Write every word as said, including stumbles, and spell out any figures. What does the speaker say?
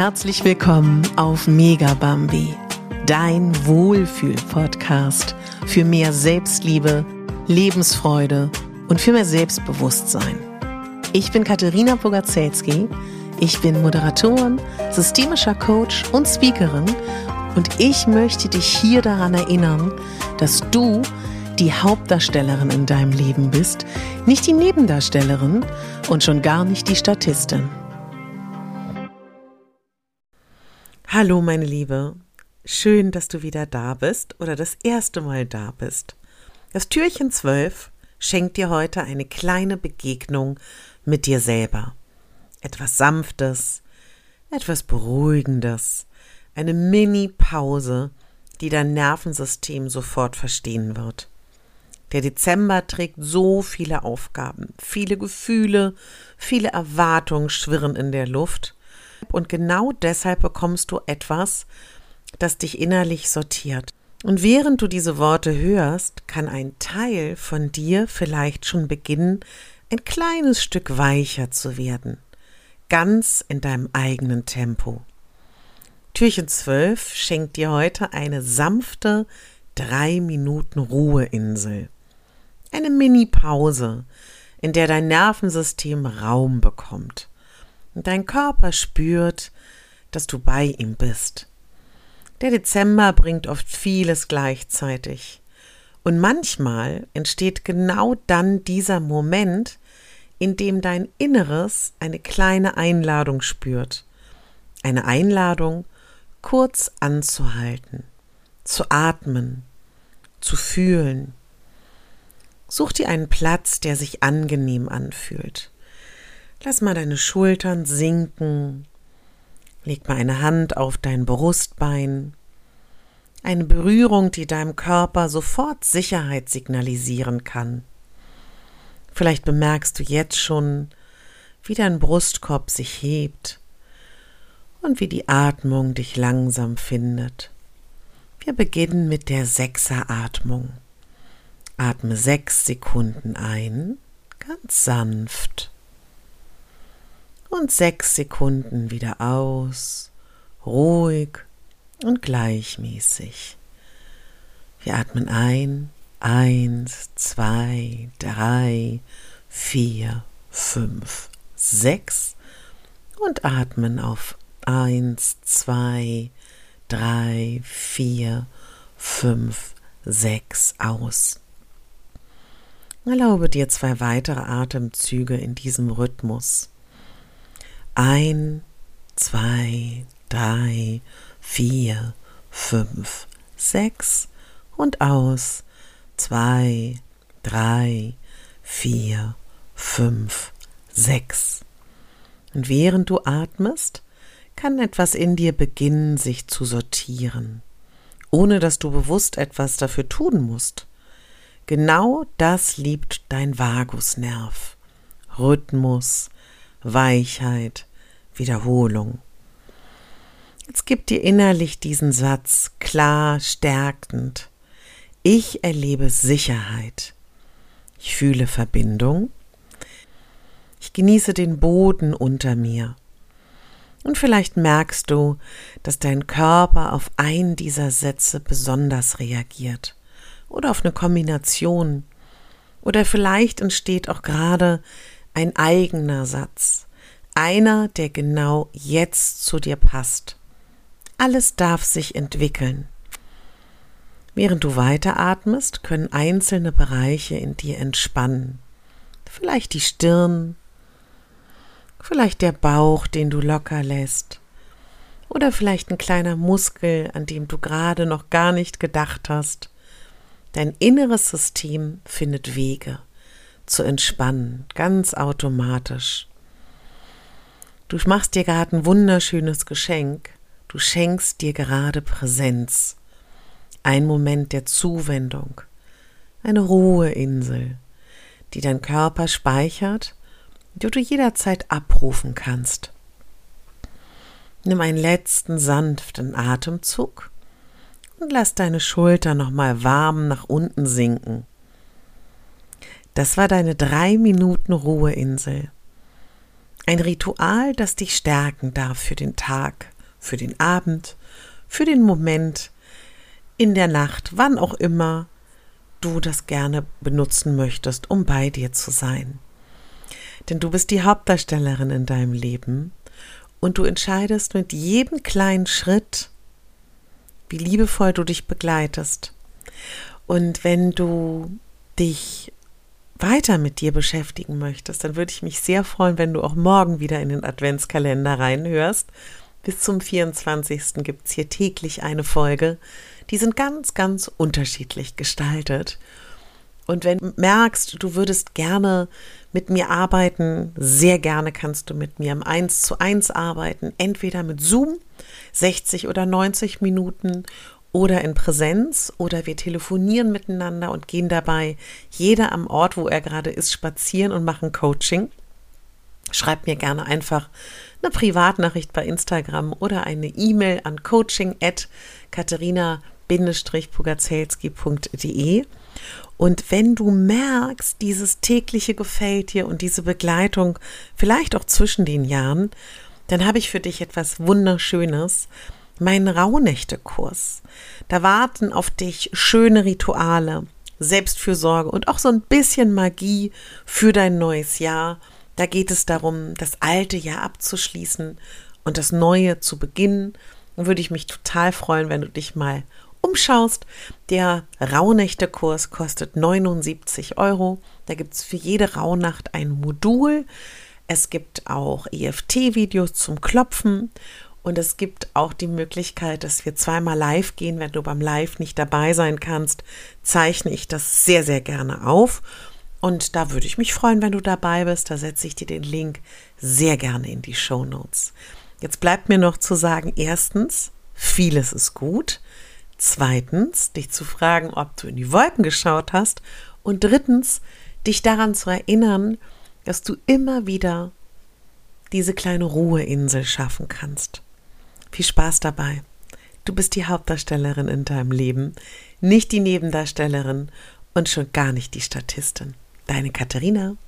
Herzlich willkommen auf Mega Bambi, dein Wohlfühl-Podcast für mehr Selbstliebe, Lebensfreude und für mehr Selbstbewusstsein. Ich bin Katharina Pogacelski, ich bin Moderatorin, systemischer Coach und Speakerin und ich möchte dich hier daran erinnern, dass du die Hauptdarstellerin in deinem Leben bist, nicht die Nebendarstellerin und schon gar nicht die Statistin. Hallo meine Liebe, schön, dass du wieder da bist oder das erste Mal da bist. Das Türchen zwölf schenkt dir heute eine kleine Begegnung mit dir selber. Etwas Sanftes, etwas Beruhigendes, eine Mini-Pause, die dein Nervensystem sofort verstehen wird. Der Dezember trägt so viele Aufgaben, viele Gefühle, viele Erwartungen schwirren in der Luft und genau deshalb bekommst du etwas, das dich innerlich sortiert. Und während du diese Worte hörst, kann ein Teil von dir vielleicht schon beginnen, ein kleines Stück weicher zu werden, ganz in deinem eigenen Tempo. Türchen zwölf schenkt dir heute eine sanfte drei Minuten Ruheinsel. Eine Mini-Pause, in der dein Nervensystem Raum bekommt und dein Körper spürt, dass du bei ihm bist. Der Dezember bringt oft vieles gleichzeitig und manchmal entsteht genau dann dieser Moment, in dem dein Inneres eine kleine Einladung spürt. Eine Einladung, kurz anzuhalten, zu atmen, zu fühlen. Such dir einen Platz, der sich angenehm anfühlt. Lass mal deine Schultern sinken. Leg mal eine Hand auf dein Brustbein. Eine Berührung, die deinem Körper sofort Sicherheit signalisieren kann. Vielleicht bemerkst du jetzt schon, wie dein Brustkorb sich hebt und wie die Atmung dich langsam findet. Wir beginnen mit der Sechseratmung. Atme sechs Sekunden ein, ganz sanft. Und sechs Sekunden wieder aus, ruhig und gleichmäßig. Wir atmen ein, eins, zwei, drei, vier, fünf, sechs und atmen auf eins, zwei, drei, vier, fünf, sechs aus. Erlaube dir zwei weitere Atemzüge in diesem Rhythmus. Ein, zwei, drei, vier, fünf, sechs und aus. Zwei, drei, vier, fünf, sechs. Und während du atmest, kann etwas in dir beginnen, sich zu sortieren, ohne dass du bewusst etwas dafür tun musst. Genau das liebt dein Vagusnerv. Rhythmus, Weichheit, Wiederholung. Jetzt gib dir innerlich diesen Satz klar, stärkend. Ich erlebe Sicherheit. Ich fühle Verbindung. Ich genieße den Boden unter mir. Und vielleicht merkst du, dass dein Körper auf einen dieser Sätze besonders reagiert. Oder auf eine Kombination. Oder vielleicht entsteht auch gerade ein eigener Satz. Einer, der genau jetzt zu dir passt. Alles darf sich entwickeln. Während du weiteratmest, können einzelne Bereiche in dir entspannen. Vielleicht die Stirn, vielleicht der Bauch, den du locker lässt. Oder vielleicht ein kleiner Muskel, an dem du gerade noch gar nicht gedacht hast. Dein inneres System findet Wege zu entspannen, ganz automatisch. Du machst dir gerade ein wunderschönes Geschenk. Du schenkst dir gerade Präsenz. Ein Moment der Zuwendung. Eine Ruheinsel, die dein Körper speichert, die du jederzeit abrufen kannst. Nimm einen letzten sanften Atemzug und lass deine Schulter nochmal warm nach unten sinken. Das war deine drei Minuten Ruheinsel. Ein Ritual, das dich stärken darf für den Tag, für den Abend, für den Moment, in der Nacht, wann auch immer du das gerne benutzen möchtest, um bei dir zu sein. Denn du bist die Hauptdarstellerin in deinem Leben und du entscheidest mit jedem kleinen Schritt, wie liebevoll du dich begleitest. Und wenn du dich weiter mit dir beschäftigen möchtest, dann würde ich mich sehr freuen, wenn du auch morgen wieder in den Adventskalender reinhörst. Bis zum vierundzwanzigsten gibt es hier täglich eine Folge. Die sind ganz, ganz unterschiedlich gestaltet. Und wenn du merkst, du würdest gerne mit mir arbeiten, sehr gerne kannst du mit mir im eins zu eins arbeiten, entweder mit Zoom, sechzig oder neunzig Minuten, oder in Präsenz, oder wir telefonieren miteinander und gehen dabei jeder am Ort, wo er gerade ist, spazieren und machen Coaching. Schreib mir gerne einfach eine Privatnachricht bei Instagram oder eine E-Mail an coaching at katharina pogazelski punkt de. Und wenn du merkst, dieses tägliche gefällt dir und diese Begleitung, vielleicht auch zwischen den Jahren, dann habe ich für dich etwas Wunderschönes, meinen Rauhnächte-Kurs. Da warten auf dich schöne Rituale, Selbstfürsorge und auch so ein bisschen Magie für dein neues Jahr. Da geht es darum, das alte Jahr abzuschließen und das neue zu beginnen. Da würde ich mich total freuen, wenn du dich mal umschaust. Der Rauhnächte-Kurs kostet neunundsiebzig Euro. Da gibt es für jede Rauhnacht ein Modul. Es gibt auch E F T-Videos zum Klopfen. Und es gibt auch die Möglichkeit, dass wir zweimal live gehen. Wenn du beim Live nicht dabei sein kannst, zeichne ich das sehr, sehr gerne auf. Und da würde ich mich freuen, wenn du dabei bist. Da setze ich dir den Link sehr gerne in die Shownotes. Jetzt bleibt mir noch zu sagen, erstens, vieles ist gut. Zweitens, dich zu fragen, ob du in die Wolken geschaut hast. Und drittens, dich daran zu erinnern, dass du immer wieder diese kleine Ruheinsel schaffen kannst. Viel Spaß dabei. Du bist die Hauptdarstellerin in deinem Leben, nicht die Nebendarstellerin und schon gar nicht die Statistin. Deine Katharina.